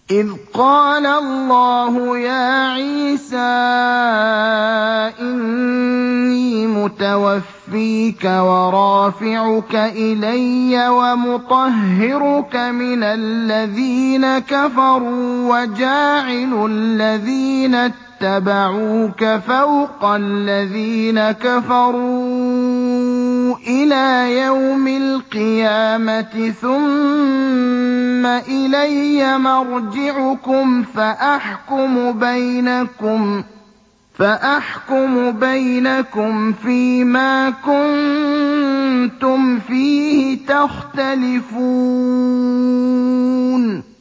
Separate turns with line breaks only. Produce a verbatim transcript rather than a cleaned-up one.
إِذْ قَالَ اللَّهُ يَا عِيسَىٰ إِنِّي مُتَوَفِّيكَ وَرَافِعُكَ إِلَيَّ وَمُطَهِّرُكَ مِنَ الَّذِينَ كَفَرُوا وَجَاعِلُ الَّذِينَ اتَّبَعُوكَ فَوْقَ الَّذِينَ كَفَرُوا إِلَىٰ يَوْمِ الْقِيَامَةِ ثُمَّ إِلَيَّ مَرْجِعُكُمْ فَأَحْكُمُ بَيْنَكُمْ فَأَحْكُمُ بَيْنَكُمْ فِيمَا كُنتُمْ فِيهِ تَخْتَلِفُونَ